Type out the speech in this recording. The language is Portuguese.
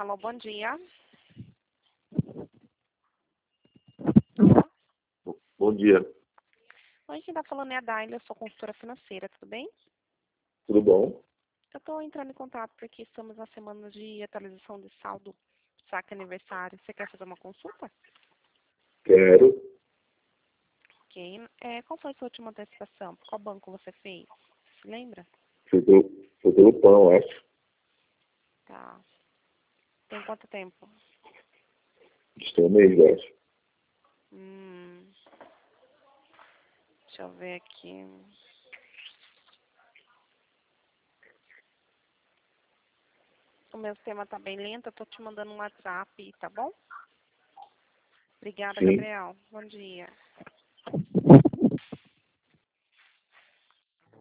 Alô, bom dia. Bom dia. Oi, quem tá falando é a Daila, eu sou consultora financeira, tudo bem? Tudo bom? Eu tô entrando em contato porque estamos na semana de atualização de saldo, saque aniversário. Você quer fazer uma consulta? Quero. Ok. Qual foi a sua última antecipação? Qual banco você fez? Se lembra? Foi pelo pão, acho. Tá. Tem quanto tempo? Estou um mês, acho. Deixa eu ver aqui. O meu sistema tá bem lento, eu tô te mandando um WhatsApp, tá bom? Obrigada, Sim. Gabriel. Bom dia.